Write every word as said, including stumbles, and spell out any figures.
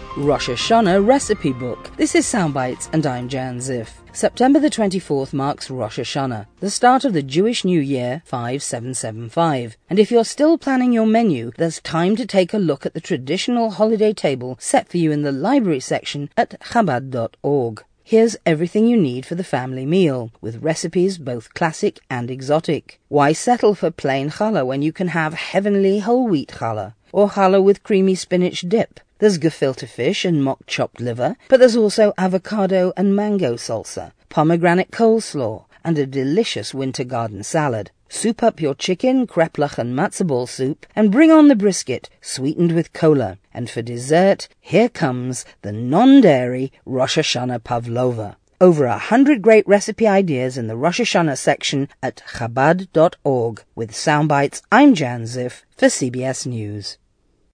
Rosh Hashanah Recipe Book. This is Soundbites and I'm Jan Ziff. September the twenty-fourth marks Rosh Hashanah, the start of the Jewish New Year five seven seven five. And if you're still planning your menu, there's time to take a look at the traditional holiday table set for you in the library section at chabad dot org. Here's everything you need for the family meal, with recipes both classic and exotic. Why settle for plain challah when you can have heavenly whole wheat challah, or challah with creamy spinach dip? There's gefilte fish and mock chopped liver, but there's also avocado and mango salsa, pomegranate coleslaw, and a delicious winter garden salad. Soup up your chicken, kreplach and matzo ball soup, and bring on the brisket, sweetened with cola. And for dessert, here comes the non-dairy Rosh Hashanah pavlova. Over a hundred great recipe ideas in the Rosh Hashanah section at chabad dot org. With Soundbites, I'm Jan Ziff for C B S News.